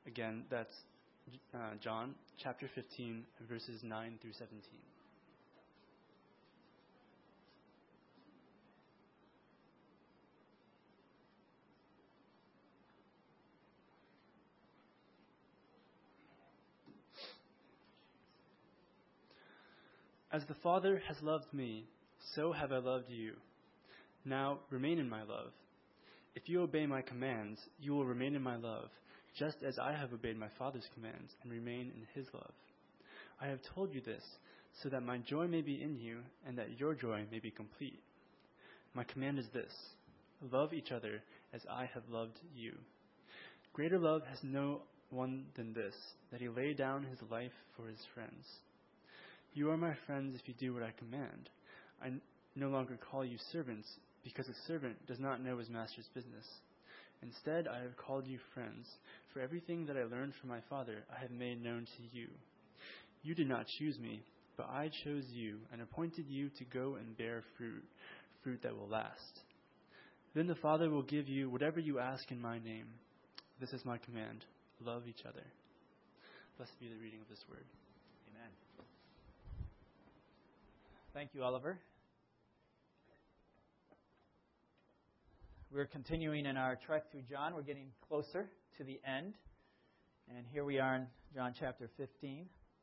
Again, that's John chapter 15, verses 9 through 17. As the Father has loved me, so have I loved you. Now remain in my love. If you obey my commands, you will remain in my love, just as I have obeyed my Father's commands and remain in his love. I have told you this, so that my joy may be in you, and that your joy may be complete. My command is this: love each other as I have loved you. Greater love has no one than this, that he lay down his life for his friends. You are my friends if you do what I command. I no longer call you servants, because a servant does not know his master's business. Instead, I have called you friends, for everything that I learned from my Father I have made known to you. You did not choose me, but I chose you and appointed you to go and bear fruit that will last. Then the Father will give you whatever you ask in my name. This is my command: love each other. Blessed be the reading of this word. Amen. Thank you, Oliver. We're continuing in our trek through John. We're getting closer to the end. And here we are in John chapter 15.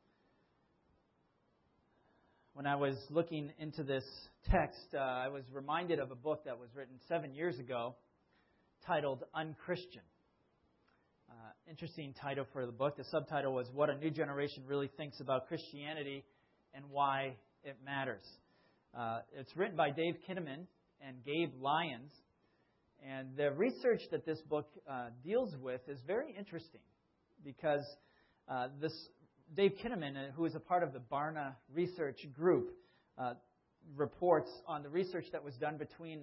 When I was looking into this text, I was reminded of a book that was written 7 years ago titled Unchristian. Interesting title for the book. The subtitle was What a New Generation Really Thinks About Christianity and Why It Matters. It's written by Dave Kinnaman and Gabe Lyons. And the research that this book deals with is very interesting because this Dave Kinnaman, who is a part of the Barna Research Group, reports on the research that was done between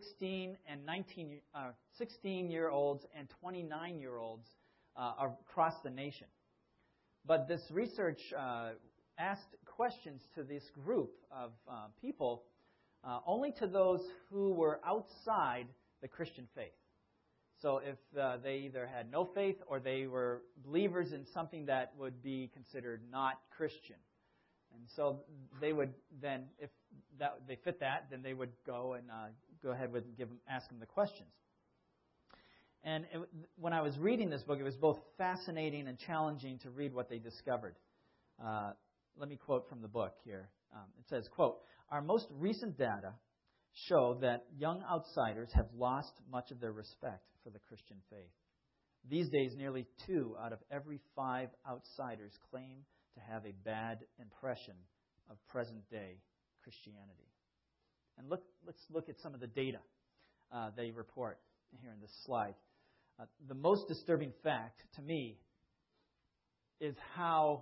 16-year-olds and 29-year-olds across the nation. But this research asked questions to this group of people only to those who were outside the Christian faith. So if they either had no faith or they were believers in something that would be considered not Christian. And so they would then, if they fit that, then they would go ahead with ask them the questions. And when I was reading this book, it was both fascinating and challenging to read what they discovered. Let me quote from the book here. It says, quote, "Our most recent data show that young outsiders have lost much of their respect for the Christian faith. These days, nearly 2 out of every 5 outsiders claim to have a bad impression of present-day Christianity." And let's look at some of the data they report here in this slide. The most disturbing fact to me is how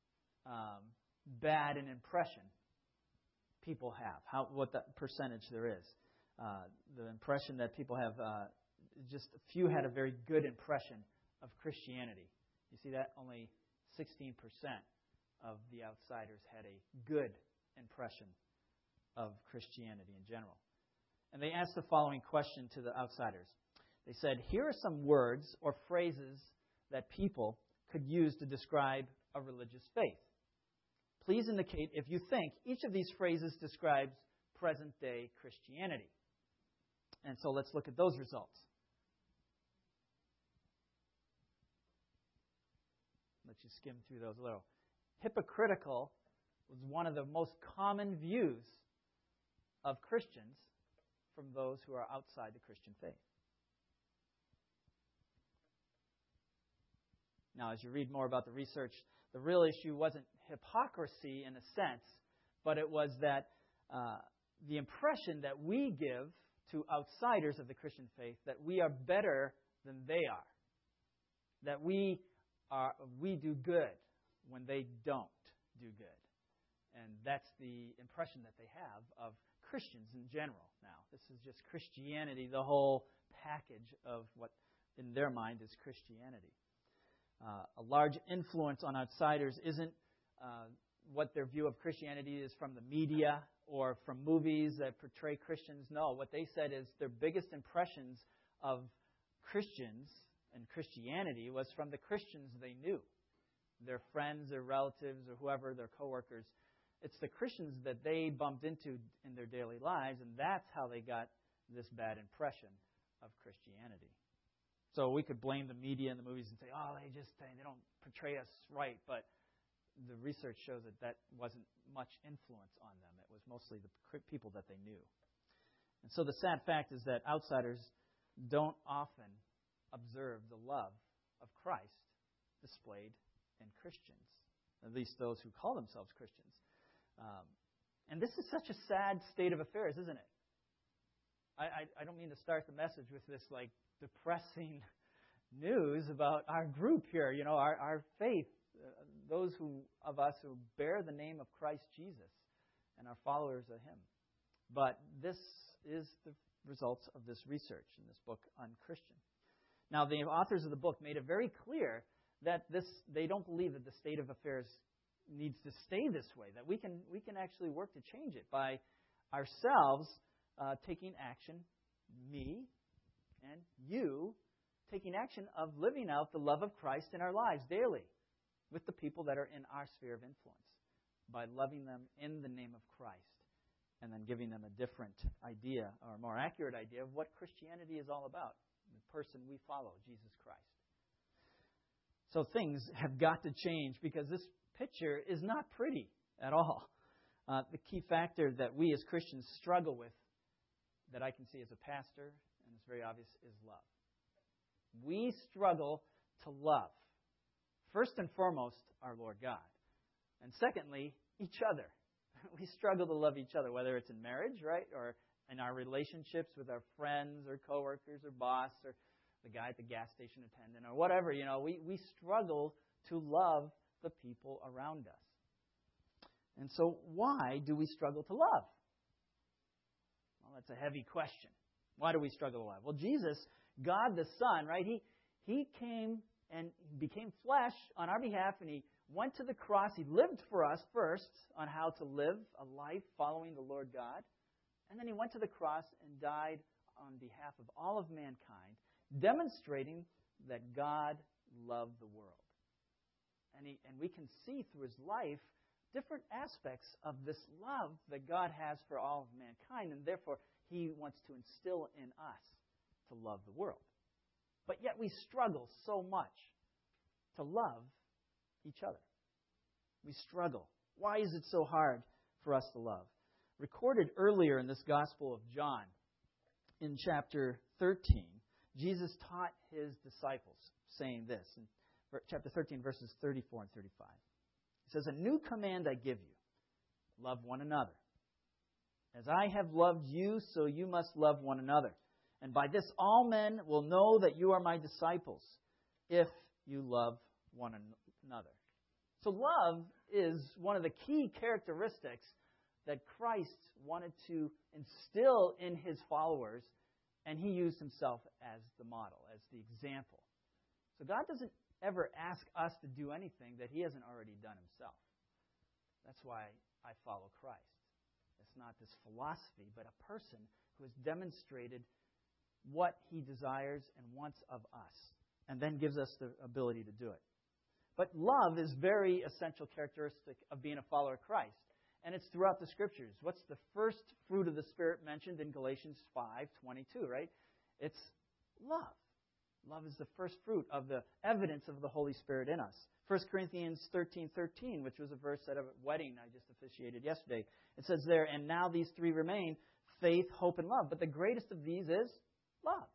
bad an impression people have, what the percentage there is. The impression that people have, just a few had a very good impression of Christianity. You see that? Only 16% of the outsiders had a good impression of Christianity in general. And they asked the following question to the outsiders. They said, here are some words or phrases that people could use to describe a religious faith. Please indicate if you think each of these phrases describes present-day Christianity. And so let's look at those results. Let you skim through those a little. Hypocritical was one of the most common views of Christians from those who are outside the Christian faith. Now, as you read more about the research, the real issue wasn't hypocrisy in a sense, but it was that the impression that we give to outsiders of the Christian faith that we are better than they are. That we do good when they don't do good. And that's the impression that they have of Christians in general now. This is just Christianity, the whole package of what in their mind is Christianity. A large influence on outsiders isn't what their view of Christianity is from the media or from movies that portray Christians. No, what they said is their biggest impressions of Christians in Christianity was from the Christians they knew. Their friends, their relatives, or whoever, their coworkers. It's the Christians that they bumped into in their daily lives, and that's how they got this bad impression of Christianity. So we could blame the media and the movies and say, oh, they don't portray us right. But the research shows that wasn't much influence on them. It was mostly the people that they knew. And so the sad fact is that outsiders don't often observe the love of Christ displayed in Christians, at least those who call themselves Christians. And this is such a sad state of affairs, isn't it? I don't mean to start the message with this like depressing news about our group here, our faith, those of us who bear the name of Christ Jesus and are followers of Him. But this is the results of this research in this book on Christian. Now, the authors of the book made it very clear that they don't believe that the state of affairs needs to stay this way, that we can actually work to change it by ourselves taking action, me and you taking action of living out the love of Christ in our lives daily with the people that are in our sphere of influence, by loving them in the name of Christ and then giving them a different idea, or a more accurate idea, of what Christianity is all about, the person we follow, Jesus Christ. So things have got to change because this picture is not pretty at all. The key factor that we as Christians struggle with, that I can see as a pastor, and it's very obvious, is love. We struggle to love, first and foremost, our Lord God. And secondly, each other. We struggle to love each other, whether it's in marriage, right, or in our relationships with our friends or coworkers or boss or the guy at the gas station attendant or whatever. We struggle to love the people around us. And so why do we struggle to love? Well, that's a heavy question. Why do we struggle to love? Well, Jesus, God the Son, right, He came and became flesh on our behalf, and He went to the cross. He lived for us first on how to live a life following the Lord God. And then He went to the cross and died on behalf of all of mankind, demonstrating that God loved the world. And we can see through His life different aspects of this love that God has for all of mankind, and therefore He wants to instill in us to love the world. But yet we struggle so much to love each other. We struggle. Why is it so hard for us to love? Recorded earlier in this Gospel of John, in chapter 13, Jesus taught His disciples, saying this, in chapter 13, verses 34 and 35. He says, "A new command I give you, love one another. As I have loved you, so you must love one another. And by this all men will know that you are my disciples, if you love one another." So love is one of the key characteristics that Christ wanted to instill in His followers, and He used Himself as the model, as the example. So God doesn't ever ask us to do anything that He hasn't already done Himself. That's why I follow Christ. It's not this philosophy, but a person who has demonstrated what He desires and wants of us, and then gives us the ability to do it. But love is very essential characteristic of being a follower of Christ. And it's throughout the Scriptures. What's the first fruit of the Spirit mentioned in Galatians 5:22, right? It's love. Love is the first fruit of the evidence of the Holy Spirit in us. 1 Corinthians 13:13, which was a verse at a wedding I just officiated yesterday. It says there, "And now these three remain, faith, hope, and love. But the greatest of these is love."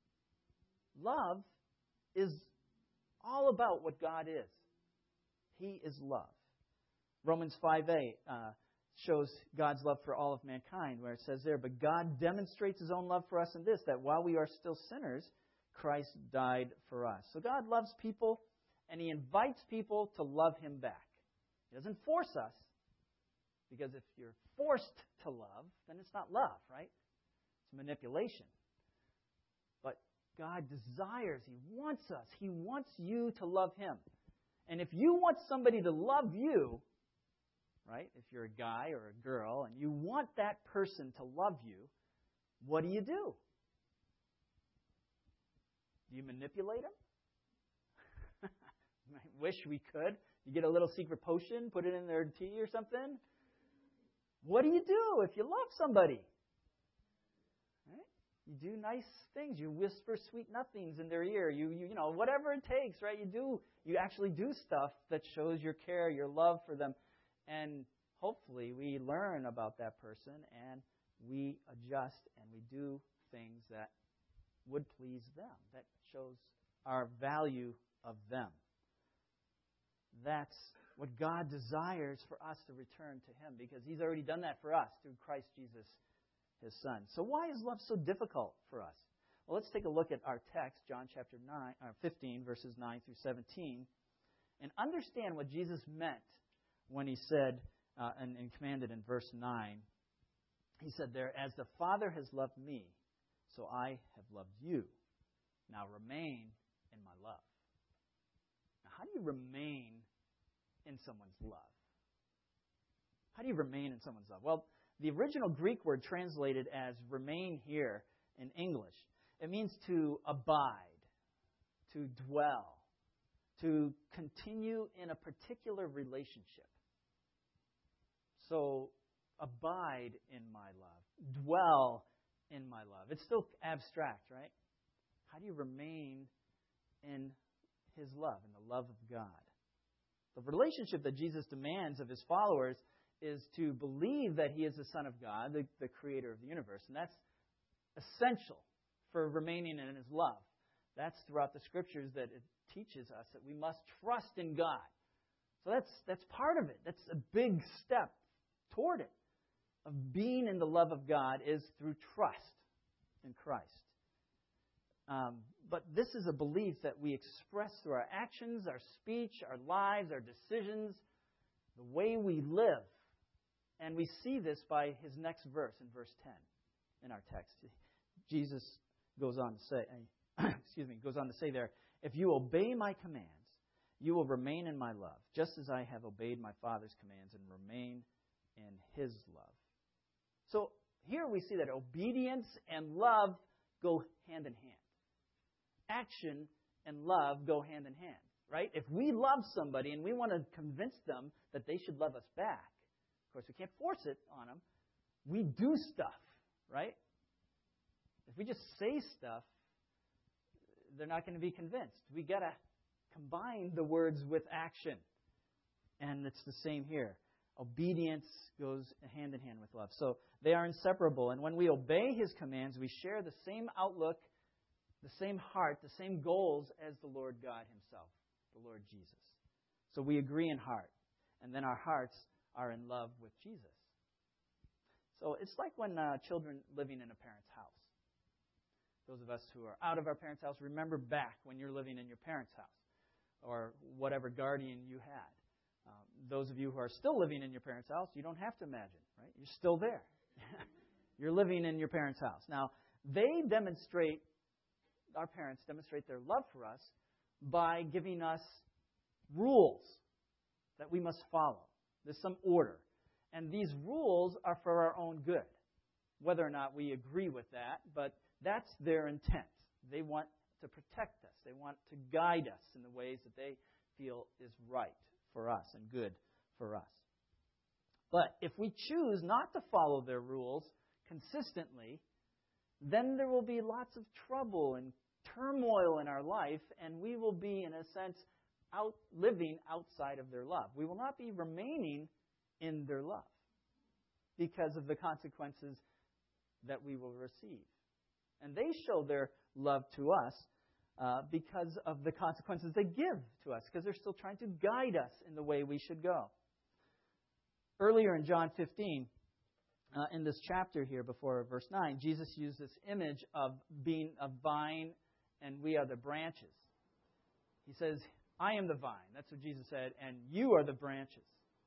Love is all about what God is. He is love. Romans 5:8 shows God's love for all of mankind, where it says there, "But God demonstrates His own love for us in this, that while we are still sinners, Christ died for us." So God loves people, and He invites people to love Him back. He doesn't force us, because if you're forced to love, then it's not love, right? It's manipulation. But God desires, He wants us. He wants you to love Him. And if you want somebody to love you, right, if you're a guy or a girl, and you want that person to love you, what do? Do you manipulate them? wish we could. You get a little secret potion, put it in their tea or something. What do you do if you love somebody? Right? You do nice things. You whisper sweet nothings in their ear. You know, whatever it takes, right? You actually do stuff that shows your care, your love for them. And hopefully we learn about that person and we adjust and we do things that would please them, that shows our value of them. That's what God desires for us to return to Him, because He's already done that for us through Christ Jesus, His Son. So why is love so difficult for us? Well, let's take a look at our text, John chapter 15, verses 9 through 17, and understand what Jesus meant when He said and commanded in verse 9. He said there, "As the Father has loved me, so I have loved you. Now remain in my love." Now, how do you remain in someone's love? How do you remain in someone's love? Well, the original Greek word translated as remain here in English, it means to abide, to dwell, to continue in a particular relationship. So, abide in my love. Dwell in my love. It's still abstract, right? How do you remain in His love, in the love of God? The relationship that Jesus demands of His followers is to believe that He is the Son of God, the creator of the universe. And that's essential for remaining in His love. That's throughout the Scriptures that it teaches us that we must trust in God. So that's part of it. That's a big step toward it. Of being in the love of God is through trust in Christ. But this is a belief that we express through our actions, our speech, our lives, our decisions, the way we live. And we see this by His next verse, in verse 10 in our text. Jesus goes on to say there, "If you obey my commands, you will remain in my love, just as I have obeyed my Father's commands and remain in His love." So here we see that obedience and love go hand in hand. Action and love go hand in hand, right? If we love somebody and we want to convince them that they should love us back, of course we can't force it on them, we do stuff, right? If we just say stuff, they're not going to be convinced. We got to combine the words with action. And it's the same here. Obedience goes hand in hand with love. So they are inseparable. And when we obey His commands, we share the same outlook, the same heart, the same goals as the Lord God Himself, the Lord Jesus. So we agree in heart. And then our hearts are in love with Jesus. So it's like when children living in a parent's house. Those of us who are out of our parents' house, remember back when you're living in your parents' house or whatever guardian you had. Those of you who are still living in your parents' house, you don't have to imagine, right? You're still there. You're living in your parents' house. Now, our parents demonstrate their love for us by giving us rules that we must follow. There's some order. And these rules are for our own good, whether or not we agree with that, but that's their intent. They want to protect us. They want to guide us in the ways that they feel is right for us and good for us. But if we choose not to follow their rules consistently, then there will be lots of trouble and turmoil in our life, and we will be, in a sense, living outside of their love. We will not be remaining in their love because of the consequences that we will receive. And they show their love to us because of the consequences they give to us, because they're still trying to guide us in the way we should go. Earlier in John 15, in this chapter here before verse 9, Jesus used this image of being a vine and we are the branches. He says, "I am the vine." That's what Jesus said, "and you are the branches."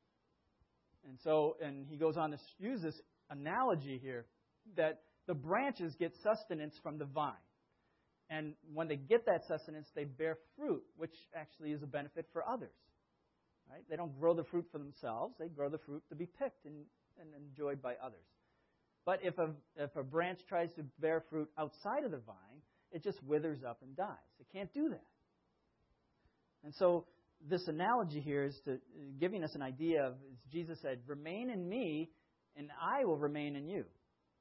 And he goes on to use this analogy here that the branches get sustenance from the vine. And when they get that sustenance, they bear fruit, which actually is a benefit for others. Right? They don't grow the fruit for themselves. They grow the fruit to be picked and enjoyed by others. But if a branch tries to bear fruit outside of the vine, it just withers up and dies. It can't do that. And so this analogy here is giving us an idea of, as Jesus said, remain in me, and I will remain in you.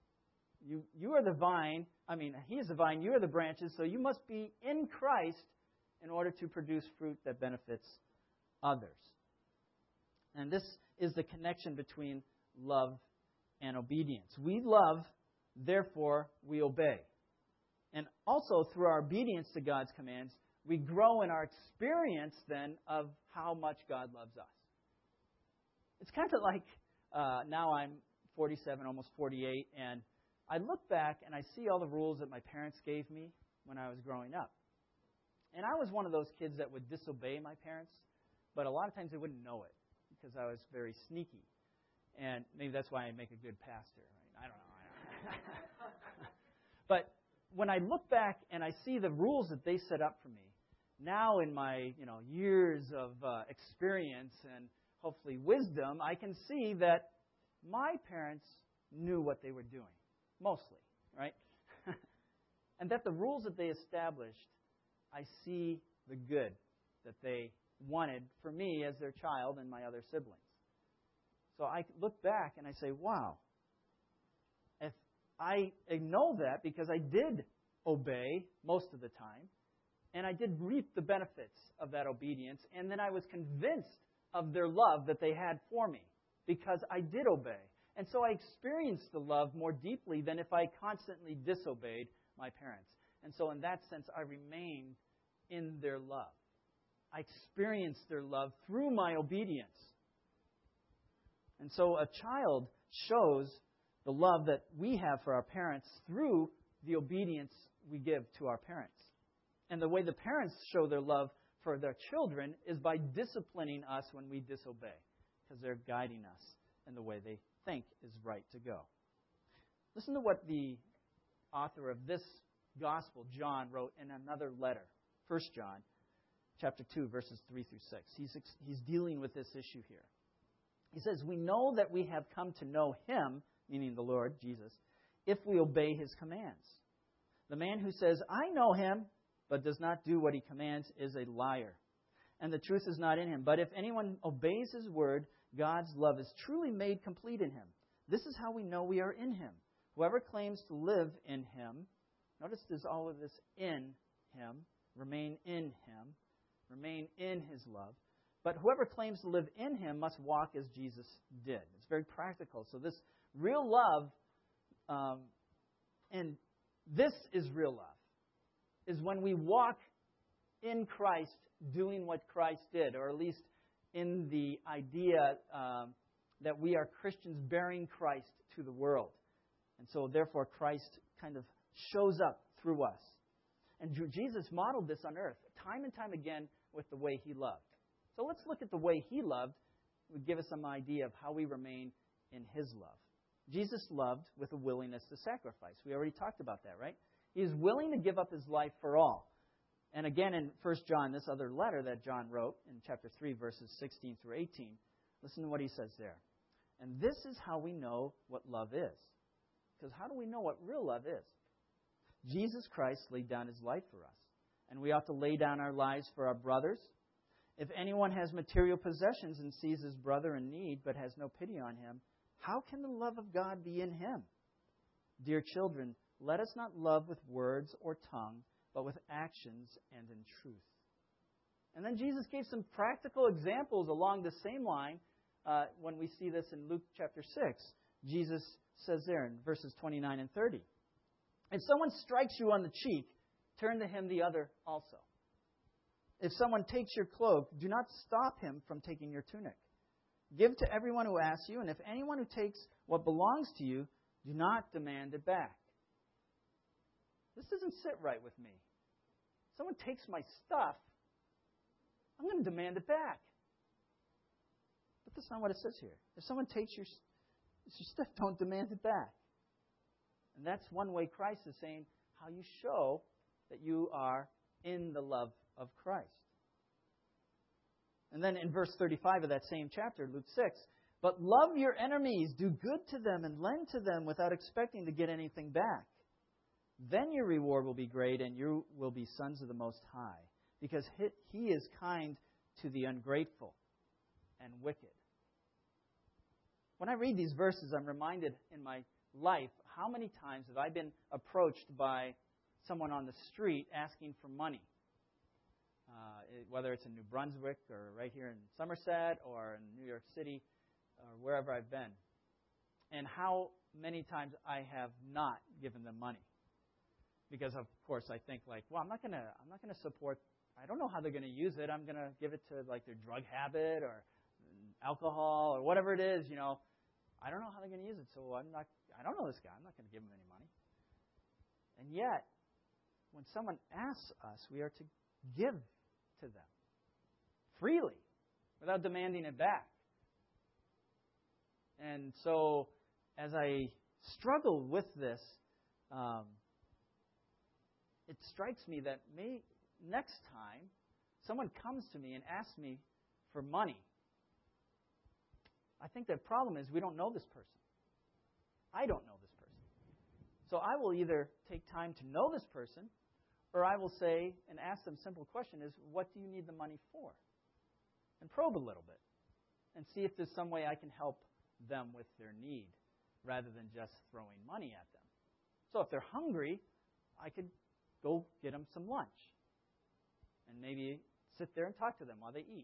You are the vine. He is the vine. You are the branches. So you must be in Christ in order to produce fruit that benefits others. And this is the connection between love and obedience. We love, therefore we obey. And also through our obedience to God's commands, we grow in our experience then of how much God loves us. It's kind of like now I'm 47, almost 48, and I look back and I see all the rules that my parents gave me when I was growing up. And I was one of those kids that would disobey my parents, but a lot of times they wouldn't know it because I was very sneaky. And maybe that's why I make a good pastor. Right? I don't know. But when I look back and I see the rules that they set up for me, now in my years of experience and hopefully wisdom, I can see that my parents knew what they were doing, mostly, right? And that the rules that they established, I see the good that they wanted for me as their child and my other siblings. So I look back and I say, wow, if I know that because I did obey most of the time, and I did reap the benefits of that obedience, and then I was convinced of their love that they had for me because I did obey. And so I experienced the love more deeply than if I constantly disobeyed my parents. And so in that sense, I remained in their love. I experienced their love through my obedience. And so a child shows the love that we have for our parents through the obedience we give to our parents. And the way the parents show their love for their children is by disciplining us when we disobey, because they're guiding us in the way they think is right to go. Listen to what the author of this gospel, John, wrote in another letter, 1 John chapter 2, verses 3 through 6. He's dealing with this issue here. He says, "We know that we have come to know Him," meaning the Lord, Jesus, "if we obey His commands. The man who says, 'I know Him,' but does not do what He commands is a liar, and the truth is not in him. But if anyone obeys His word, God's love is truly made complete in him. This is how we know we are in Him. Whoever claims to live in Him," notice there's all of this in Him, remain in Him, remain in His love. But whoever claims to live in Him must walk as Jesus did. It's very practical. So this real love, and this is real love, is when we walk in Christ doing what Christ did, or at least in the idea that we are Christians bearing Christ to the world. And so therefore Christ kind of shows up through us. And Jesus modeled this on earth time and time again with the way He loved. So let's look at the way He loved. It would give us some idea of how we remain in His love. Jesus loved with a willingness to sacrifice. We already talked about that, right? He is willing to give up His life for all. And again in 1 John, this other letter that John wrote in chapter 3, verses 16 through 18, listen to what he says there. "And this is how we know what love is." Because how do we know what real love is? "Jesus Christ laid down His life for us, and we ought to lay down our lives for our brothers. If anyone has material possessions and sees his brother in need but has no pity on him, how can the love of God be in him? Dear children, let us not love with words or tongue, but with actions and in truth." And then Jesus gave some practical examples along the same line when we see this in Luke chapter 6. Jesus says there in verses 29 and 30, "If someone strikes you on the cheek, turn to him the other also. If someone takes your cloak, do not stop him from taking your tunic. Give to everyone who asks you, and if anyone who takes what belongs to you, do not demand it back." This doesn't sit right with me. If someone takes my stuff, I'm going to demand it back. But that's not what it says here. If someone takes your stuff, don't demand it back. And that's one way Christ is saying how you show that you are in the love of Christ. And then in verse 35 of that same chapter, Luke 6, "But love your enemies, do good to them, and lend to them without expecting to get anything back. Then your reward will be great, and you will be sons of the Most High, because He is kind to the ungrateful and wicked. When I read these verses, I'm reminded in my life, how many times have I been approached by someone on the street asking for money? Whether it's in New Brunswick or right here in Somerset or in New York City or wherever I've been. And how many times I have not given them money. Because of course I think like, well, I'm not gonna support, I don't know how they're gonna use it. I'm gonna give it to like their drug habit or alcohol or whatever it is, I don't know how they're gonna use it, so I don't know this guy, I'm not gonna give him any money. And yet, when someone asks us, we are to give to them freely, without demanding it back. And so, as I struggle with this, it strikes me that next time someone comes to me and asks me for money, I think the problem is we don't know this person. I don't know this person. So I will either take time to know this person, or I will say and ask them a simple question is, what do you need the money for? And probe a little bit and see if there's some way I can help them with their need rather than just throwing money at them. So if they're hungry, I could go get them some lunch and maybe sit there and talk to them while they eat.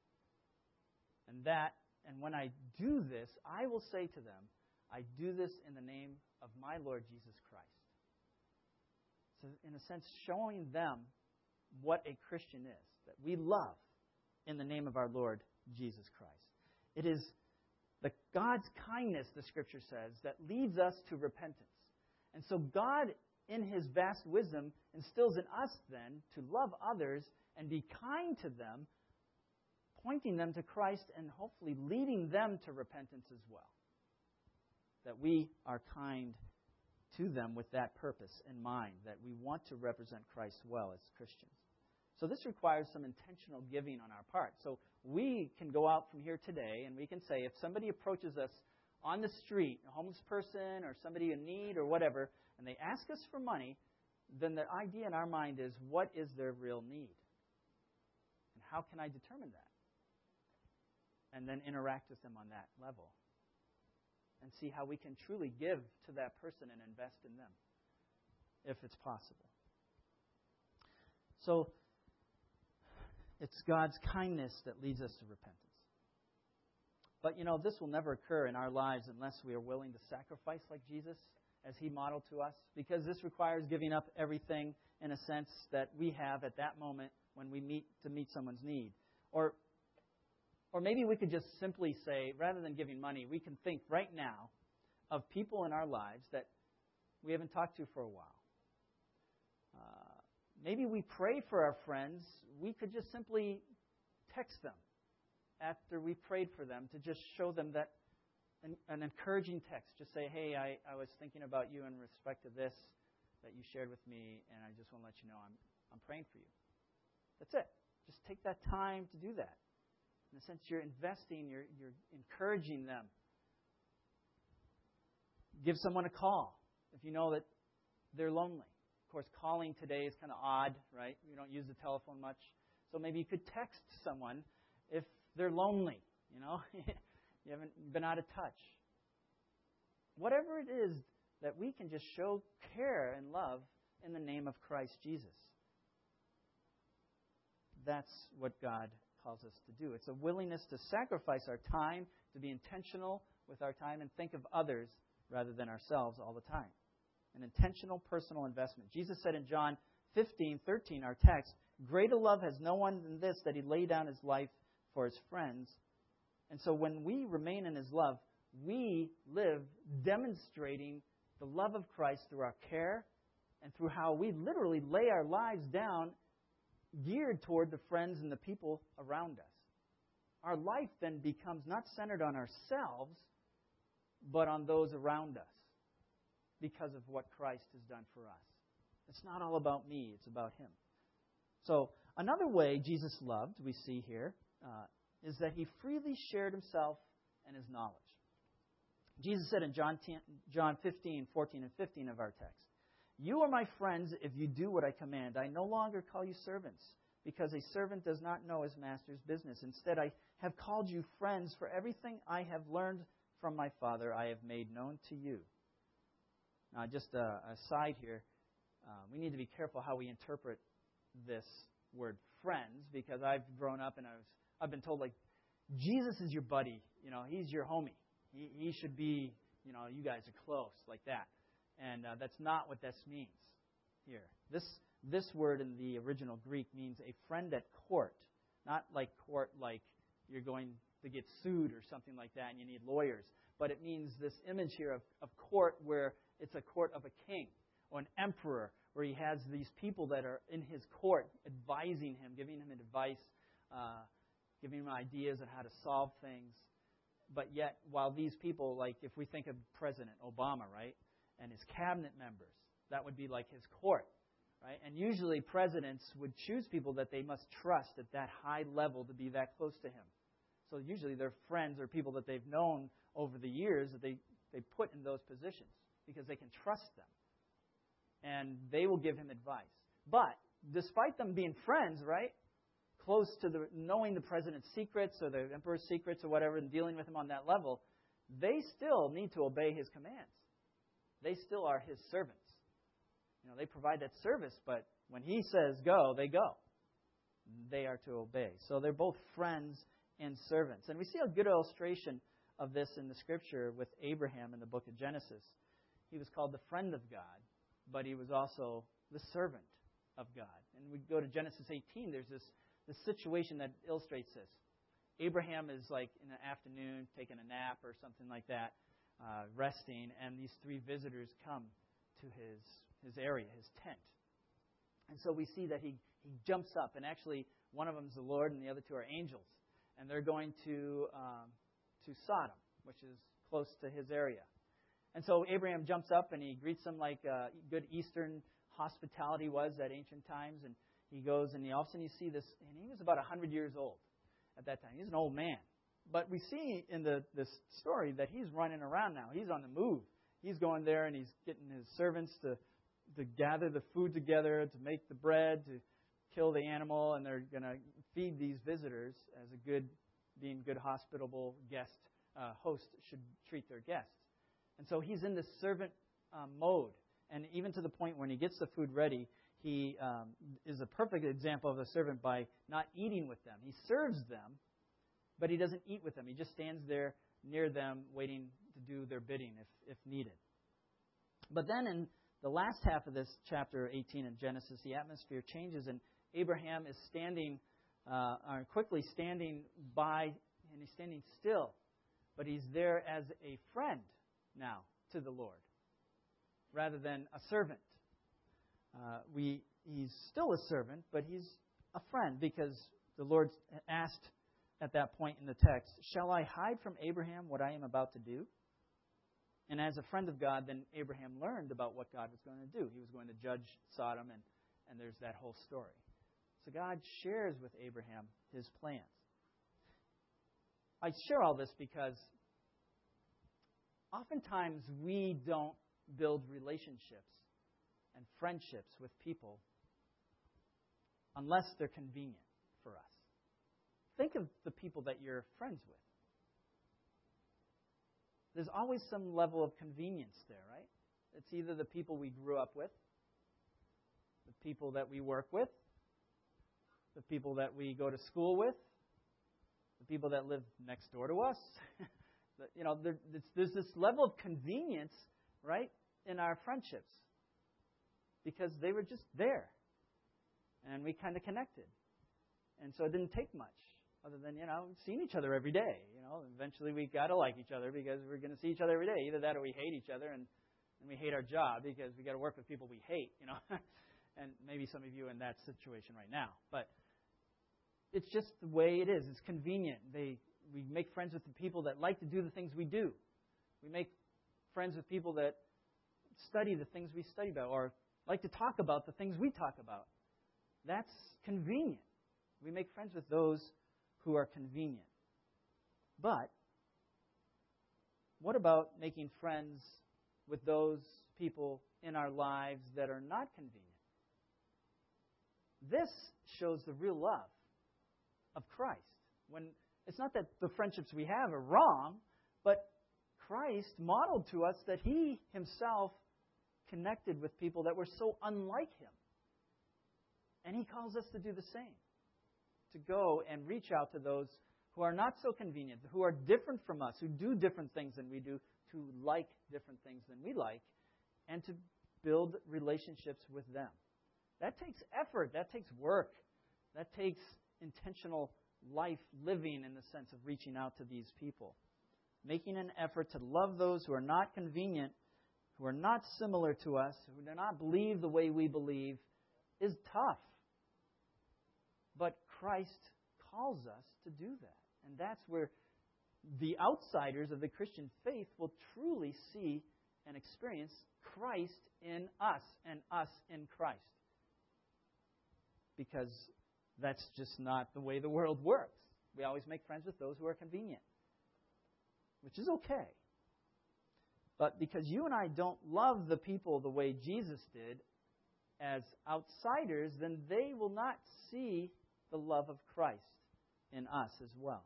And when I do this, I will say to them, I do this in the name of my Lord Jesus Christ. So in a sense, showing them what a Christian is, that we love in the name of our Lord Jesus Christ. It is the God's kindness, the Scripture says, that leads us to repentance. And so God, in His vast wisdom, instills in us then to love others and be kind to them, pointing them to Christ and hopefully leading them to repentance as well. That we are kind to them with that purpose in mind, that we want to represent Christ well as Christians. So this requires some intentional giving on our part. So we can go out from here today and we can say, if somebody approaches us on the street, a homeless person or somebody in need or whatever, and they ask us for money, then the idea in our mind is, what is their real need? And how can I determine that? And then interact with them on that level. And see how we can truly give to that person and invest in them, if it's possible. So, it's God's kindness that leads us to repentance. But, this will never occur in our lives unless we are willing to sacrifice like Jesus, as He modeled to us. Because this requires giving up everything, in a sense, that we have at that moment when we meet someone's need. Or maybe we could just simply say, rather than giving money, we can think right now of people in our lives that we haven't talked to for a while. Maybe we pray for our friends. We could just simply text them after we prayed for them to just show them that an encouraging text. Just say, hey, I was thinking about you in respect to this that you shared with me, and I just want to let you know I'm praying for you. That's it. Just take that time to do that. In a sense, you're investing, you're encouraging them. Give someone a call if you know that they're lonely. Of course, calling today is kind of odd, right? We don't use the telephone much. So maybe you could text someone if they're lonely, you haven't been out of touch. Whatever it is that we can just show care and love in the name of Christ Jesus. That's what God calls us to do. It's a willingness to sacrifice our time, to be intentional with our time, and think of others rather than ourselves all the time. An intentional personal investment. Jesus said in John 15:13, our text, greater love has no one than this, that He laid down His life for His friends. And so when we remain in His love, we live demonstrating the love of Christ through our care and through how we literally lay our lives down geared toward the friends and the people around us. Our life then becomes not centered on ourselves, but on those around us because of what Christ has done for us. It's not all about me, it's about Him. So, another way Jesus loved, we see here, is that He freely shared Himself and His knowledge. Jesus said in John 15, 14, and 15 of our text, you are my friends if you do what I command. I no longer call you servants, because a servant does not know his master's business. Instead, I have called you friends, for everything I have learned from my Father I have made known to you. Now, just a side here, we need to be careful how we interpret this word friends, because I've grown up and I've been told, like, Jesus is your buddy. He's your homie. He should be, you guys are close, like that. And that's not what this means here. This word in the original Greek means a friend at court. Not like court like you're going to get sued or something like that and you need lawyers. But it means this image here of court where it's a court of a king or an emperor, where he has these people that are in his court advising him, giving him advice, giving him ideas on how to solve things. But yet, while these people, like if we think of President Obama, right, and his cabinet members, that would be like his court, right? And usually presidents would choose people that they must trust at that high level to be that close to him. So usually they're friends or people that they've known over the years that they put in those positions because they can trust them. And they will give him advice. But despite them being friends, right, close to knowing the president's secrets or the emperor's secrets or whatever and dealing with him on that level, they still need to obey his commands. They still are his servants. They provide that service, but when he says go, they go. They are to obey. So they're both friends and servants. And we see a good illustration of this in the Scripture with Abraham in the book of Genesis. He was called the friend of God, but he was also the servant of God. And we go to Genesis 18, there's this situation that illustrates this. Abraham is like in the afternoon taking a nap or something like that, resting, and these three visitors come to his area, his tent. And so we see that he jumps up, and actually one of them is the Lord and the other two are angels. And they're going to Sodom, which is close to his area. And so Abraham jumps up and he greets them like good Eastern hospitality was at ancient times. And he goes and all of a sudden you see this, and he was about 100 years old at that time. He's an old man. But we see in this story that he's running around now. He's on the move. He's going there and he's getting his servants to gather the food together, to make the bread, to kill the animal, and they're going to feed these visitors as being good hospitable guest host should treat their guests. And so he's in this servant mode. And even to the point when he gets the food ready, he is a perfect example of a servant by not eating with them. He serves them, but he doesn't eat with them. He just stands there near them waiting to do their bidding if needed. But then in the last half of this chapter 18 in Genesis, the atmosphere changes, and Abraham is quickly standing by, and he's standing still. But he's there as a friend now to the Lord, rather than a servant. He's still a servant, but he's a friend, because the Lord asked at that point in the text, "Shall I hide from Abraham what I am about to do?" And as a friend of God, then Abraham learned about what God was going to do. He was going to judge Sodom, and there's that whole story. So God shares with Abraham his plans. I share all this because oftentimes we don't build relationships and friendships with people unless they're convenient for us. Think of the people that you're friends with. There's always some level of convenience there, right? It's either the people we grew up with, the people that we work with, the people that we go to school with, the people that live next door to us. There's this level of convenience, right, in our friendships, because they were just there, and we kind of connected. And so it didn't take much, other than, seeing each other every day. Eventually we got to like each other because we're going to see each other every day. Either that or we hate each other, and we hate our job because we got to work with people we hate, And maybe some of you are in that situation right now. But it's just the way it is. It's convenient. We make friends with the people that like to do the things we do. We make friends with people that study the things we study about, or like to talk about the things we talk about. That's convenient. We make friends with those who are convenient. But what about making friends with those people in our lives that are not convenient? this shows the real love of Christ. When it's not that the friendships we have are wrong, but Christ modeled to us that He Himself connected with people that were so unlike Him. And He calls us to do the same. To go and reach out to those who are not so convenient, who are different from us, who do different things than we do, to like different things than we like, and to build relationships with them. That takes effort. That takes work. That takes intentional life living in the sense of reaching out to these people. Making an effort to love those who are not convenient, who are not similar to us, who do not believe the way we believe, is tough. But Christ calls us to do that. And that's where the outsiders of the Christian faith will truly see and experience Christ in us and us in Christ. Because that's just not the way the world works. We always make friends with those who are convenient, which is okay. But because you and I don't love the people the way Jesus did as outsiders, then they will not see the love of Christ in us as well.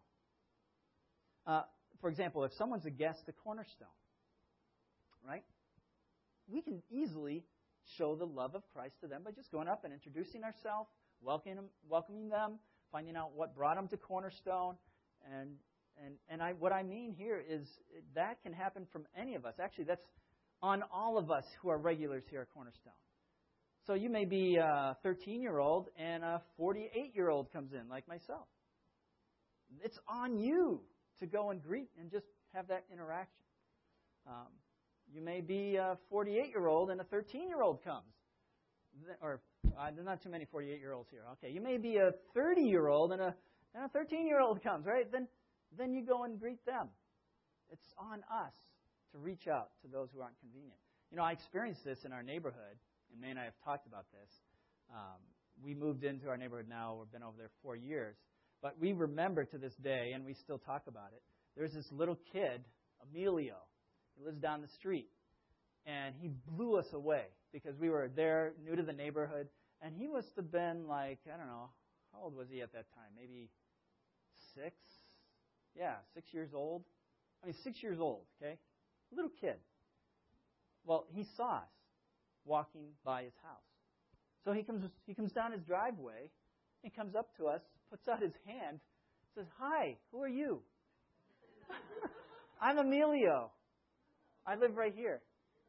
For example, if someone's a guest at Cornerstone, right? We can easily show the love of Christ to them by just going up and introducing ourselves, welcoming them, finding out what brought them to Cornerstone. What I mean here is that can happen from any of us. Actually, that's on all of us who are regulars here at Cornerstone. So you may be a 13-year-old and a 48-year-old comes in, like myself. It's on you to go and greet and just have that interaction. You may be a 48-year-old and a 13-year-old comes. Or there's not too many 48-year-olds here. Okay, you may be a 30-year-old and a 13-year-old comes, right? Then you go and greet them. It's on us to reach out to those who aren't convenient. You know, I experienced this in our neighborhood, and May and I have talked about this. We moved into our neighborhood now. We've been over there 4 years. But we remember to this day, and we still talk about it, there's this little kid, Emilio. He lives down the street. And he blew us away because we were there, new to the neighborhood. And he must have been like, I don't know, how old was he at that time? Maybe 6? Yeah, 6 years old. 6 years old, okay? Little kid. Well, he saw us walking by his house. So he comes down his driveway, he comes up to us, puts out his hand, says, "Hi, who are you?" "I'm Emilio. I live right here."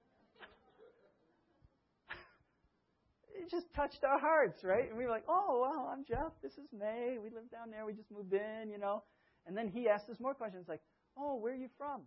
It just touched our hearts, right? And we were like, "Oh, well, I'm Jeff. This is May. We live down there. We just moved in, you know." And then he asked us more questions like, "Oh, where are you from?"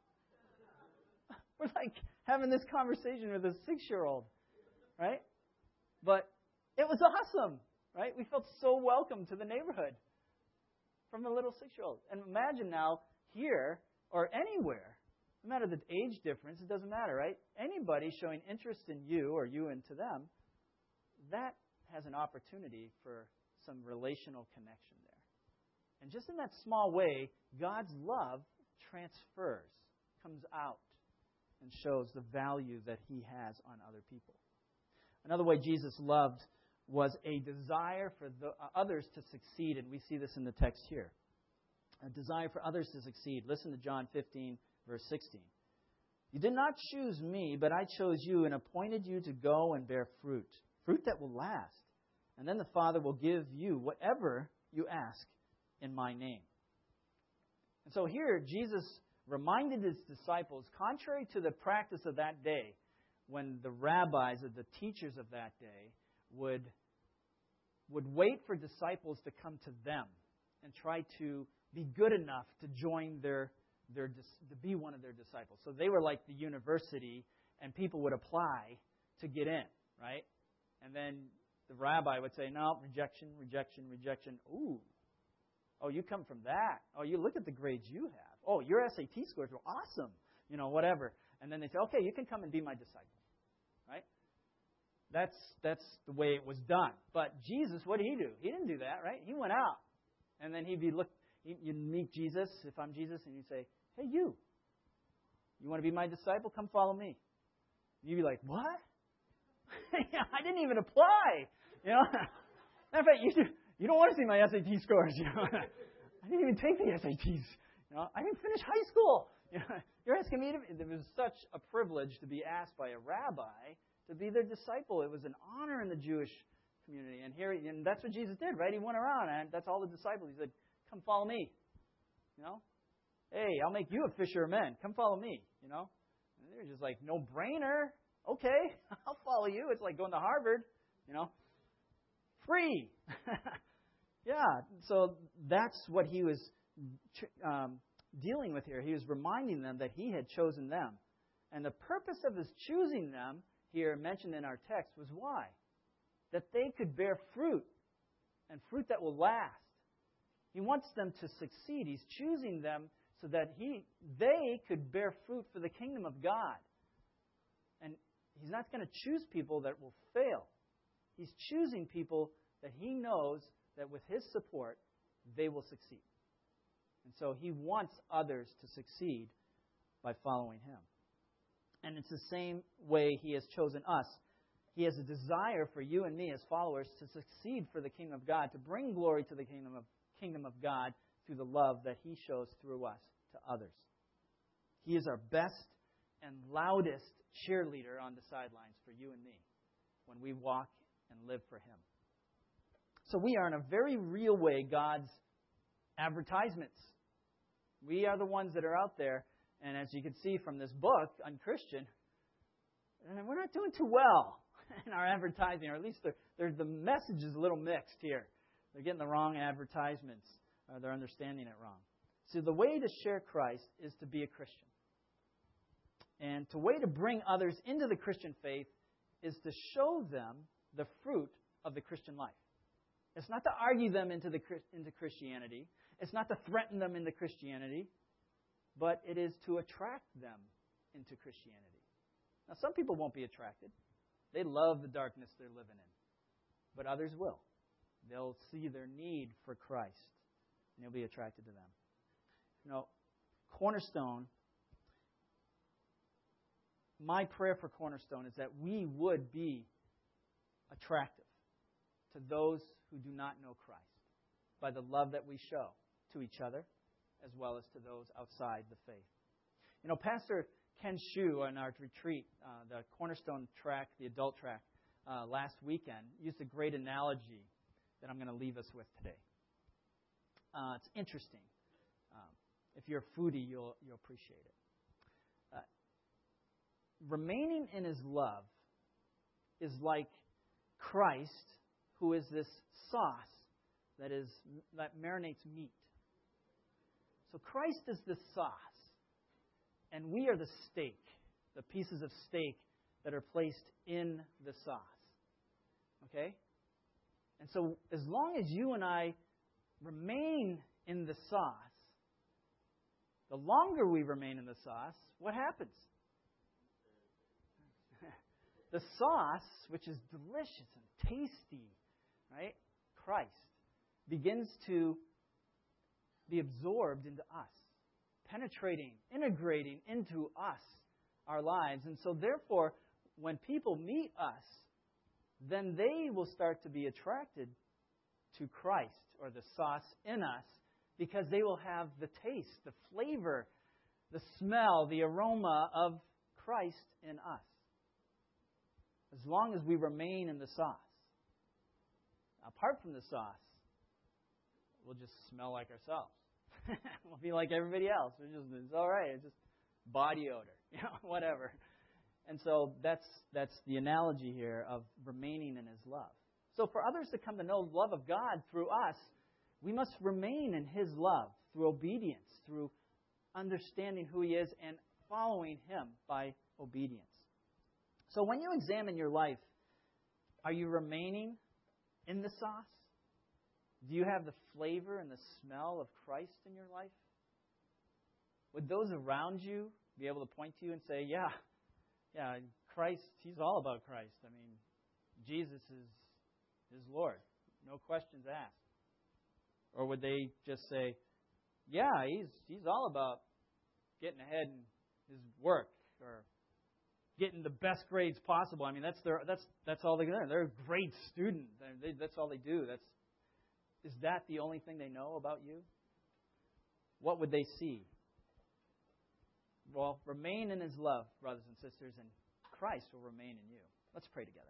We're like having this conversation with a 6-year-old, right? But it was awesome, right? We felt so welcome to the neighborhood from a little 6-year-old. And imagine now here or anywhere, no matter the age difference, it doesn't matter, right? Anybody showing interest in you or you into them, that has an opportunity for some relational connection there. And just in that small way, God's love transfers, comes out, and shows the value that He has on other people. Another way Jesus loved was a desire for others to succeed, and we see this in the text here. A desire for others to succeed. Listen to John 15, verse 16. "You did not choose me, but I chose you and appointed you to go and bear fruit, fruit that will last. And then the Father will give you whatever you ask in my name." And so here, Jesus reminded His disciples, contrary to the practice of that day, when the rabbis or the teachers of that day would wait for disciples to come to them and try to be good enough to join to be one of their disciples. So they were like the university, and people would apply to get in, right? And then the rabbi would say, "No, rejection, rejection, rejection." "Ooh, oh, you come from that. Oh, you look at the grades you have. Oh, your SAT scores were awesome." You know, whatever. And then they say, "Okay, you can come and be my disciple." Right? That's the way it was done. But Jesus, what did He do? He didn't do that, right? He went out. And then you'd meet Jesus, if I'm Jesus, and you'd say, "Hey, you want to be my disciple? Come follow me." You'd be like, "What? I didn't even apply." You know? Matter of fact, you don't want to see my SAT scores. I didn't even take the SATs. I didn't finish high school. You're asking me to. It was such a privilege to be asked by a rabbi to be their disciple. It was an honor in the Jewish community. And that's what Jesus did, right? He went around, and that's all the disciples. He said, come follow me. Hey, I'll make you a fisher of men. Come follow me. And they're just like, no brainer. Okay, I'll follow you. It's like going to Harvard. Free. Yeah, so that's what he was dealing with here. He was reminding them that he had chosen them. And the purpose of his choosing them here mentioned in our text was why? That they could bear fruit, and fruit that will last. He wants them to succeed. He's choosing them so that they could bear fruit for the kingdom of God. And he's not going to choose people that will fail. He's choosing people that he knows that with his support, they will succeed. And so he wants others to succeed by following him. And it's the same way he has chosen us. He has a desire for you and me as followers to succeed for the kingdom of God, to bring glory to the kingdom of God through the love that he shows through us to others. He is our best and loudest cheerleader on the sidelines for you and me when we walk and live for him. So we are in a very real way God's advertisements. We are the ones that are out there, and as you can see from this book, Unchristian, and we're not doing too well in our advertising, or at least the message is a little mixed here. They're getting the wrong advertisements, or they're understanding it wrong. So the way to share Christ is to be a Christian. And the way to bring others into the Christian faith is to show them the fruit of the Christian life. It's not to argue them into Christianity. It's not to threaten them into Christianity. But it is to attract them into Christianity. Now, some people won't be attracted. They love the darkness they're living in. But others will. They'll see their need for Christ, and they'll be attracted to them. Cornerstone, my prayer for Cornerstone is that we would be attractive to those who do not know Christ by the love that we show to each other as well as to those outside the faith. Pastor Ken Shu on our retreat, the Cornerstone track, the adult track, last weekend, used a great analogy that I'm going to leave us with today. It's interesting. If you're a foodie, you'll appreciate it. Remaining in his love is like Christ, who is this sauce that marinates meat. So Christ is the sauce, and we are the steak, the pieces of steak that are placed in the sauce. Okay? And so as long as you and I remain in the sauce, the longer we remain in the sauce, what happens? The sauce, which is delicious and tasty, right? Christ, begins to be absorbed into us, penetrating, integrating into us, our lives. And so therefore, when people meet us, then they will start to be attracted to Christ or the sauce in us because they will have the taste, the flavor, the smell, the aroma of Christ in us. As long as we remain in the sauce. Apart from the sauce, we'll just smell like ourselves. We'll be like everybody else. It's all right. It's just body odor, whatever. And so that's the analogy here of remaining in his love. So for others to come to know the love of God through us, we must remain in his love through obedience, through understanding who he is and following him by obedience. So when you examine your life, are you remaining in the sauce? Do you have the flavor and the smell of Christ in your life? Would those around you be able to point to you and say, yeah, Christ, he's all about Christ. I mean, Jesus is Lord. No questions asked. Or would they just say, yeah, he's all about getting ahead in his work or getting the best grades possible. I mean, that's all they learn. They're a great student. That's all they do. Is that the only thing they know about you? What would they see? Well, remain in His love, brothers and sisters, and Christ will remain in you. Let's pray together.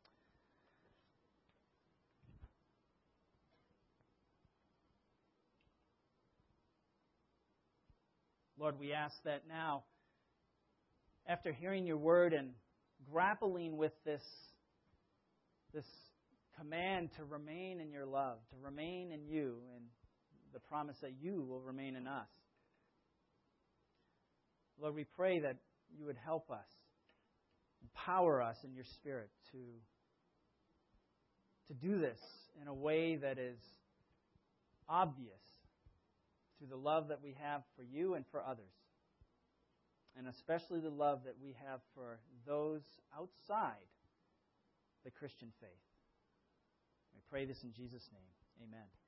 Lord, we ask that now, after hearing your word and grappling with this command to remain in your love, to remain in you, and the promise that you will remain in us. Lord, we pray that you would help us, empower us in your Spirit to do this in a way that is obvious through the love that we have for you and for others, and especially the love that we have for those outside the Christian faith. We pray this in Jesus' name. Amen.